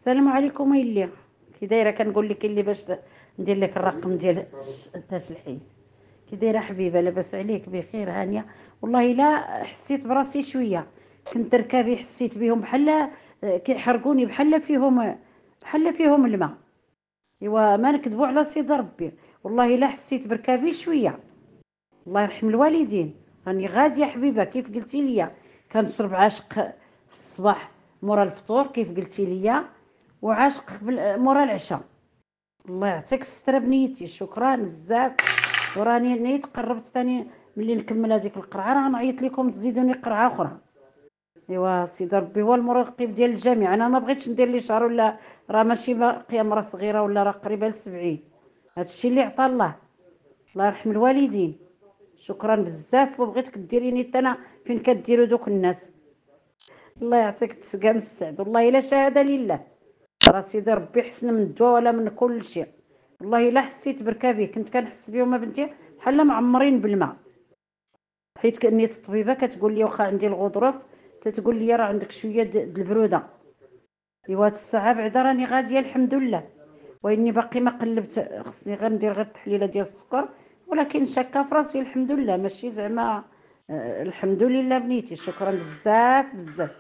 السلام عليكم يلي. كي دايره؟ كنقول لك اللي باش ندير لك الرقم ديال تاش الحيد. كي دايره حبيبه؟ لاباس عليك؟ بخير هانيه؟ والله لا حسيت براسي شويه. كنت ركابي حسيت بهم بحال كيحرقوني، بحال فيهم الماء. ايوا ما نكذبوا على سيد ربي، والله لا حسيت بركابي شويه. الله يرحم الوالدين. راني غاديه حبيبه كيف قلتي لي. كنشرب عاشق في الصباح مورا الفطور كيف قلتي لي، وعاشق مورا العشاء. الله يعطيك الستر بنيتي، شكرا بزاف. وراني نيت قربت ثاني ملي نكمل هذيك القرعه راه نعيط لكم تزيدوني قرعه اخرى. ايوا سيدي ربي هو المراقب ديال الجميع. انا ما بغيتش ندير لي شهر ولا، راه ماشي باقيه مرا صغيره ولا راه قريبه ل70. هادشي اللي عطا الله. الله يرحم الوالدين. شكرا بزاف، وبغيتك ديريني حتى انا فين كديروا دوك الناس. الله يعطيك تسقام السعد، والله الا شهاده لله. راه سيدي ربي حسن من الدواء ولا من كل شيء. والله الا حسيت بركابي كنت كنحس بهم بنتي بحال معمرين بالماء. حيت كنيت الطبيبه كتقول لي واخا عندي الغضروف، تتقول لي راه عندك شويه البروده. ايوا هاد الساعه بعدا راني غاديه الحمد لله. واني باقي ما قلبت، خصني غندير غير التحليله ديال السكر. ولكن شاكه في راسي الحمد لله، ماشي زعما. الحمد لله بنيتي، شكرا بزاف بزاف.